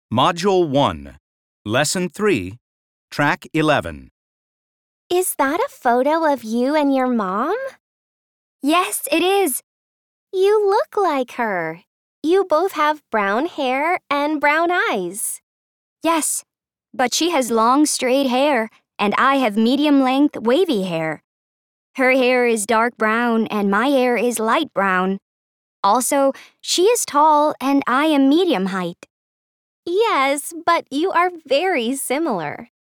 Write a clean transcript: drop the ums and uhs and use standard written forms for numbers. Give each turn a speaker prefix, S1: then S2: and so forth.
S1: Module 1, Lesson 3, Track 11.
S2: Is that a photo of you and your mom?
S3: Yes, it is.
S2: You look like her. You both have brown hair and brown eyes.
S3: Yes, but she has long straight hair, and I have medium-length wavy hair. Her hair is dark brown, and my hair is light brown. Also, she is tall, and I am medium height.
S2: Yes, but you are very similar.